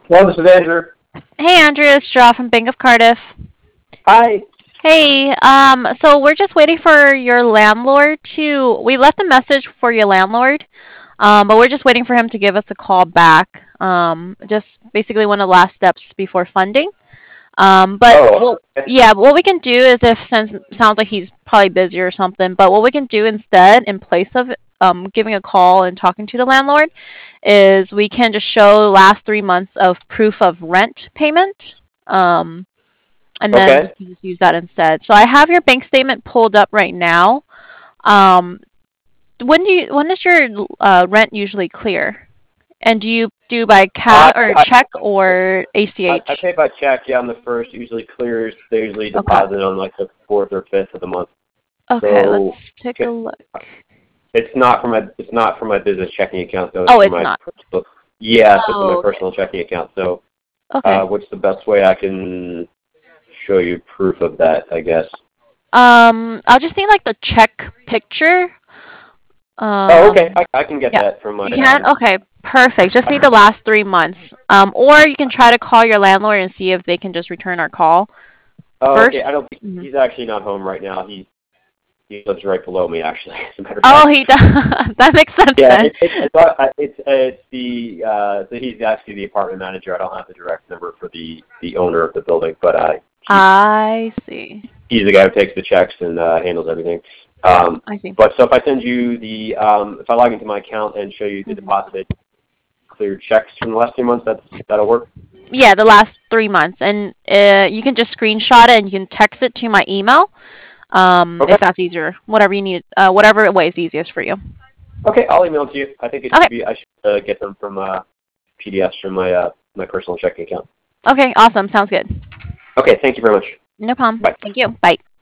Hello, this is Andrew. Hey Andrew, it's Joe from Bank of Cardiff. Hi. Hey, so we're just waiting for your landlord to. We left a message for your landlord, but we're just waiting for him to give us a call back. Just basically one of the last steps before funding. But Oh, well, okay. yeah, what we can do is if since it sounds like he's probably busy or something, but what we can do instead, in place of giving a call and talking to the landlord, is we can just show the last 3 months of proof of rent payment. Um, and then you Okay. can just use that instead. So I have your bank statement pulled up right now. Um, when does your rent usually clear? And do you do by I, cash or I check or ACH? I pay by check. Yeah, on the first. Usually clears. They usually Okay. deposit on like the fourth or fifth of the month. Okay, let's So take a look. it's not for my business checking account though. It's Oh, for it's my not. personal. Yeah, so it's for my Oh, okay. personal checking account. So Okay. what's the best way I can show you proof of that? I guess. I'll just need like the check picture. Oh, okay. Um, I can get yeah. that from my You can? Okay, perfect. Just need the last 3 months. Or you can try to call your landlord and see if they can just return our call Oh, first. okay. I don't think Mhm. he's actually not home right now. He lives right below me, actually. As a matter of Oh, fact. he does. That makes sense Yeah, then. it's the so he's actually the apartment manager. I don't have the direct number for the owner of the building, but I see. he's the guy who takes the checks and handles everything. I see. But so if I send you the if I log into my account and show you the Mhm. deposited cleared checks from the last 2 months, that'll work. Yeah, the last 3 months, and you can just screenshot it and you can text it to my email. Okay. If that's easier, whatever you need, whatever way is easiest for you. Okay, I'll email it to you. I think it Okay. should be I should get them from PDFs from my personal checking account. Okay. Awesome. Sounds good. Okay, thank you very much. No problem. Bye. Thank you. Bye.